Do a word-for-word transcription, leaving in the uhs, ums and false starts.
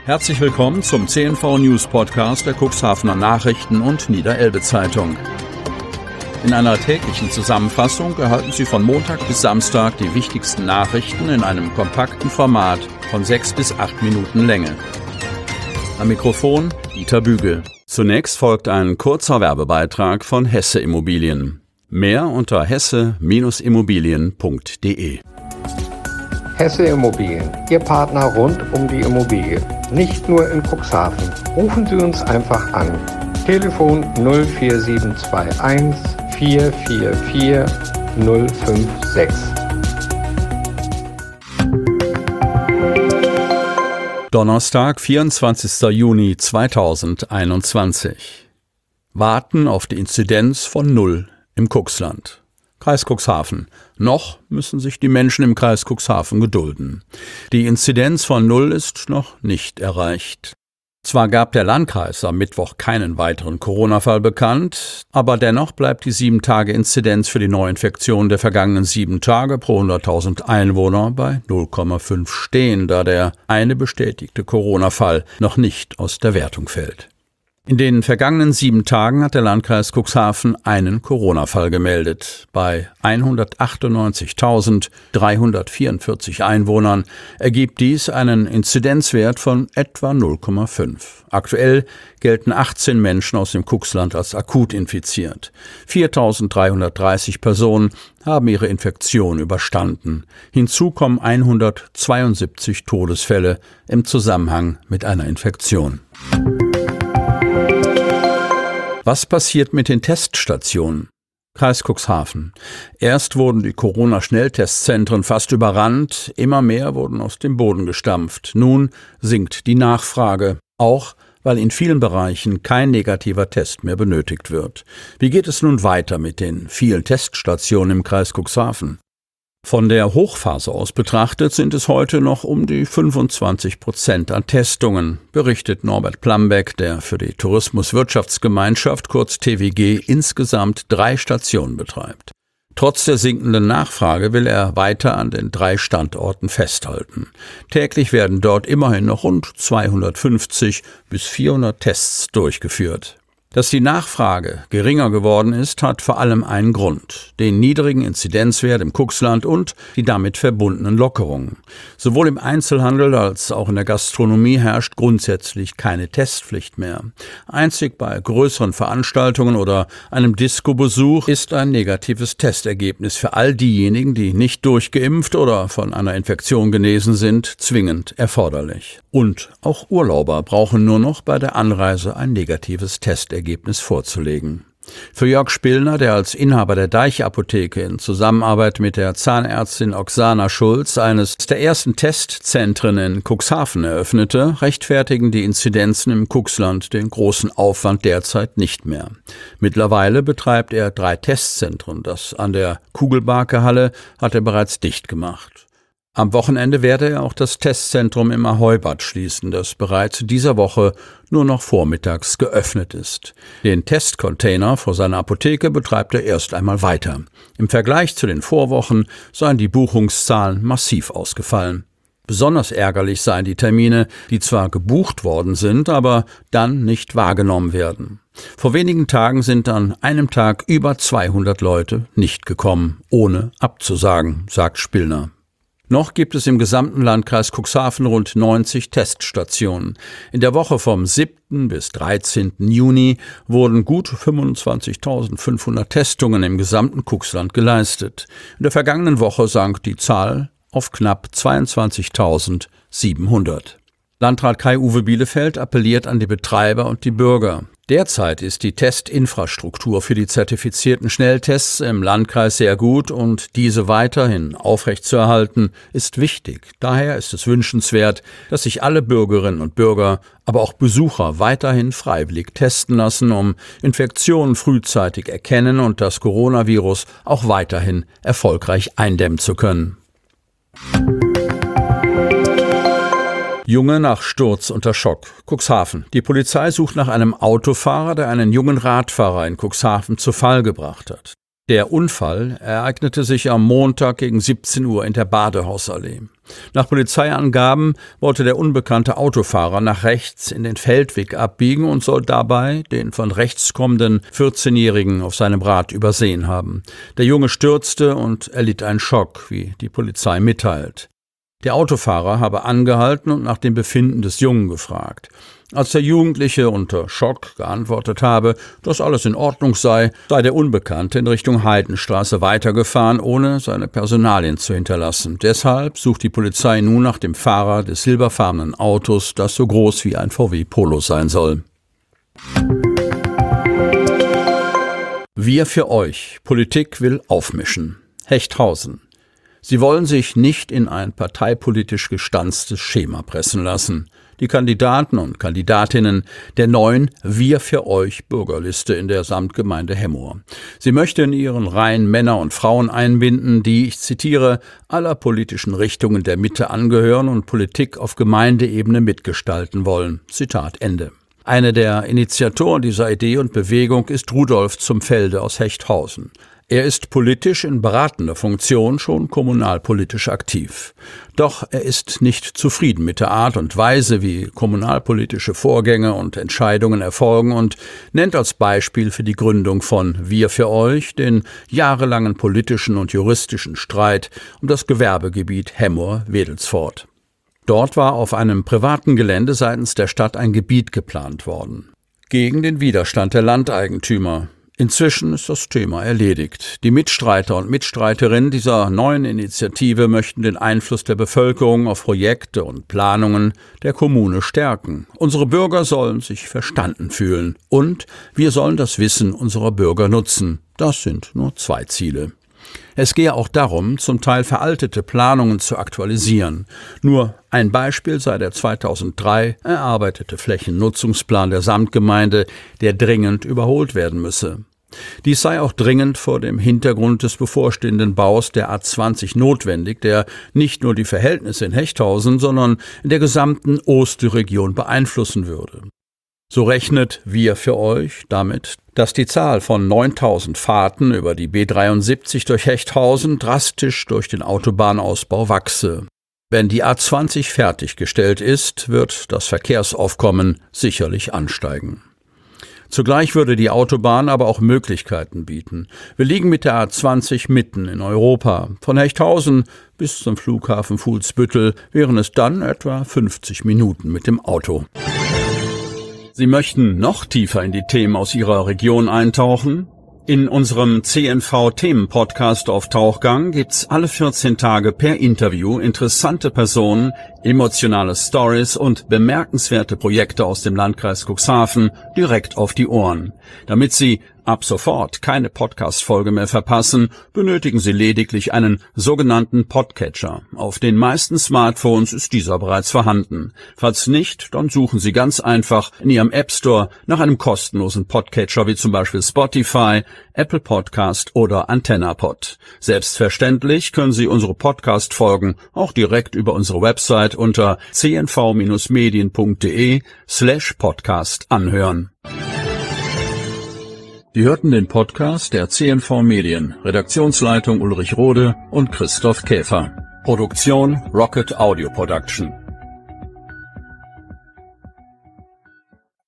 Herzlich willkommen zum C N V News Podcast der Cuxhavener Nachrichten und Niederelbe Zeitung. In einer täglichen Zusammenfassung erhalten Sie von Montag bis Samstag die wichtigsten Nachrichten in einem kompakten Format von sechs bis acht Minuten Länge. Am Mikrofon Dieter Bügel. Zunächst folgt ein kurzer Werbebeitrag von Hesse Immobilien. Mehr unter hesse Bindestrich immobilien punkt de. Hesse Immobilien, Ihr Partner rund um die Immobilie. Nicht nur in Cuxhaven. Rufen Sie uns einfach an. Telefon null vier sieben zwei eins vier vier vier null fünf sechs. Donnerstag, vierundzwanzigster Juni zweitausendeinundzwanzig. Warten auf die Inzidenz von Null im Cuxland. Kreis Cuxhaven. Noch müssen sich die Menschen im Kreis Cuxhaven gedulden. Die Inzidenz von Null ist noch nicht erreicht. Zwar gab der Landkreis am Mittwoch keinen weiteren Corona-Fall bekannt, aber dennoch bleibt die sieben Tage Inzidenz für die Neuinfektion der vergangenen sieben Tage pro hunderttausend Einwohner bei null Komma fünf stehen, da der eine bestätigte Corona-Fall noch nicht aus der Wertung fällt. In den vergangenen sieben Tagen hat der Landkreis Cuxhaven einen Corona-Fall gemeldet. Bei hundertachtundneunzigtausenddreihundertvierundvierzig Einwohnern ergibt dies einen Inzidenzwert von etwa null Komma fünf. Aktuell gelten achtzehn Menschen aus dem Cuxland als akut infiziert. viertausenddreihundertdreißig Personen haben ihre Infektion überstanden. Hinzu kommen hundertzweiundsiebzig Todesfälle im Zusammenhang mit einer Infektion. Was passiert mit den Teststationen? Kreis Cuxhaven. Erst wurden die Corona-Schnelltestzentren fast überrannt, immer mehr wurden aus dem Boden gestampft. Nun sinkt die Nachfrage, auch weil in vielen Bereichen kein negativer Test mehr benötigt wird. Wie geht es nun weiter mit den vielen Teststationen im Kreis Cuxhaven? Von der Hochphase aus betrachtet sind es heute noch um die fünfundzwanzig Prozent an Testungen, berichtet Norbert Plambeck, der für die Tourismuswirtschaftsgemeinschaft, kurz T W G, insgesamt drei Stationen betreibt. Trotz der sinkenden Nachfrage will er weiter an den drei Standorten festhalten. Täglich werden dort immerhin noch rund zweihundertfünfzig bis vierhundert Tests durchgeführt. Dass die Nachfrage geringer geworden ist, hat vor allem einen Grund: den niedrigen Inzidenzwert im Cuxland und die damit verbundenen Lockerungen. Sowohl im Einzelhandel als auch in der Gastronomie herrscht grundsätzlich keine Testpflicht mehr. Einzig bei größeren Veranstaltungen oder einem Disco-Besuch ist ein negatives Testergebnis für all diejenigen, die nicht durchgeimpft oder von einer Infektion genesen sind, zwingend erforderlich. Und auch Urlauber brauchen nur noch bei der Anreise ein negatives Testergebnis Ergebnis vorzulegen. Für Jörg Spillner, der als Inhaber der Deich-Apotheke in Zusammenarbeit mit der Zahnärztin Oksana Schulz eines der ersten Testzentren in Cuxhaven eröffnete, rechtfertigen die Inzidenzen im Cuxland den großen Aufwand derzeit nicht mehr. Mittlerweile betreibt er drei Testzentren. Das an der Kugelbarke-Halle hat er bereits dicht gemacht. Am Wochenende werde er auch das Testzentrum im Ahoi-Bad schließen, das bereits dieser Woche nur noch vormittags geöffnet ist. Den Testcontainer vor seiner Apotheke betreibt er erst einmal weiter. Im Vergleich zu den Vorwochen seien die Buchungszahlen massiv ausgefallen. Besonders ärgerlich seien die Termine, die zwar gebucht worden sind, aber dann nicht wahrgenommen werden. Vor wenigen Tagen sind an einem Tag über zweihundert Leute nicht gekommen, ohne abzusagen, sagt Spillner. Noch gibt es im gesamten Landkreis Cuxhaven rund neunzig Teststationen. In der Woche vom siebten bis dreizehnten Juni wurden gut fünfundzwanzigtausendfünfhundert Testungen im gesamten Cuxland geleistet. In der vergangenen Woche sank die Zahl auf knapp zweiundzwanzigtausendsiebenhundert. Landrat Kai-Uwe Bielefeld appelliert an die Betreiber und die Bürger. Derzeit ist die Testinfrastruktur für die zertifizierten Schnelltests im Landkreis sehr gut und diese weiterhin aufrechtzuerhalten ist wichtig. Daher ist es wünschenswert, dass sich alle Bürgerinnen und Bürger, aber auch Besucher weiterhin freiwillig testen lassen, um Infektionen frühzeitig erkennen und das Coronavirus auch weiterhin erfolgreich eindämmen zu können. Junge nach Sturz unter Schock. Cuxhaven. Die Polizei sucht nach einem Autofahrer, der einen jungen Radfahrer in Cuxhaven zu Fall gebracht hat. Der Unfall ereignete sich am Montag gegen siebzehn Uhr in der Badehausallee. Nach Polizeiangaben wollte der unbekannte Autofahrer nach rechts in den Feldweg abbiegen und soll dabei den von rechts kommenden vierzehnjährigen auf seinem Rad übersehen haben. Der Junge stürzte und erlitt einen Schock, wie die Polizei mitteilt. Der Autofahrer habe angehalten und nach dem Befinden des Jungen gefragt. Als der Jugendliche unter Schock geantwortet habe, dass alles in Ordnung sei, sei der Unbekannte in Richtung Heidenstraße weitergefahren, ohne seine Personalien zu hinterlassen. Deshalb sucht die Polizei nun nach dem Fahrer des silberfarbenen Autos, das so groß wie ein V W Polo sein soll. Wir für euch. Politik will aufmischen. Hechthausen. Sie wollen sich nicht in ein parteipolitisch gestanztes Schema pressen lassen. Die Kandidaten und Kandidatinnen der neuen Wir für euch Bürgerliste in der Samtgemeinde Hemmoor. Sie möchte in ihren Reihen Männer und Frauen einbinden, die, ich zitiere, aller politischen Richtungen der Mitte angehören und Politik auf Gemeindeebene mitgestalten wollen. Zitat Ende. Einer der Initiatoren dieser Idee und Bewegung ist Rudolf zum Felde aus Hechthausen. Er ist politisch in beratender Funktion schon kommunalpolitisch aktiv. Doch er ist nicht zufrieden mit der Art und Weise, wie kommunalpolitische Vorgänge und Entscheidungen erfolgen und nennt als Beispiel für die Gründung von Wir für euch den jahrelangen politischen und juristischen Streit um das Gewerbegebiet Hemmoor-Wedelsfort. Dort war auf einem privaten Gelände seitens der Stadt ein Gebiet geplant worden. Gegen den Widerstand der Landeigentümer. Inzwischen ist das Thema erledigt. Die Mitstreiter und Mitstreiterinnen dieser neuen Initiative möchten den Einfluss der Bevölkerung auf Projekte und Planungen der Kommune stärken. Unsere Bürger sollen sich verstanden fühlen und wir sollen das Wissen unserer Bürger nutzen. Das sind nur zwei Ziele. Es gehe auch darum, zum Teil veraltete Planungen zu aktualisieren. Nur ein Beispiel sei der zweitausenddrei erarbeitete Flächennutzungsplan der Samtgemeinde, der dringend überholt werden müsse. Dies sei auch dringend vor dem Hintergrund des bevorstehenden Baus der A zwanzig notwendig, der nicht nur die Verhältnisse in Hechthausen, sondern in der gesamten Oste-Region beeinflussen würde. So rechnet Wir für euch damit, dass die Zahl von neuntausend Fahrten über die B dreiundsiebzig durch Hechthausen drastisch durch den Autobahnausbau wachse. Wenn die A zwanzig fertiggestellt ist, wird das Verkehrsaufkommen sicherlich ansteigen. Zugleich würde die Autobahn aber auch Möglichkeiten bieten. Wir liegen mit der A zwanzig mitten in Europa. Von Hechthausen bis zum Flughafen Fuhlsbüttel wären es dann etwa fünfzig Minuten mit dem Auto. Sie möchten noch tiefer in die Themen aus Ihrer Region eintauchen? In unserem C N V-Themen-Podcast auf Tauchgang gibt's alle vierzehn Tage per Interview interessante Personen, emotionale Stories und bemerkenswerte Projekte aus dem Landkreis Cuxhaven direkt auf die Ohren. Damit Sie ab sofort keine Podcast-Folge mehr verpassen, benötigen Sie lediglich einen sogenannten Podcatcher. Auf den meisten Smartphones ist dieser bereits vorhanden. Falls nicht, dann suchen Sie ganz einfach in Ihrem App Store nach einem kostenlosen Podcatcher wie zum Beispiel Spotify, Apple Podcast oder AntennaPod. Selbstverständlich können Sie unsere Podcast-Folgen auch direkt über unsere Website unter c n v Bindestrich medien punkt d e slash podcast anhören. Sie hörten den Podcast der C N V Medien, Redaktionsleitung Ulrich Rode und Christoph Käfer. Produktion Rocket Audio Production.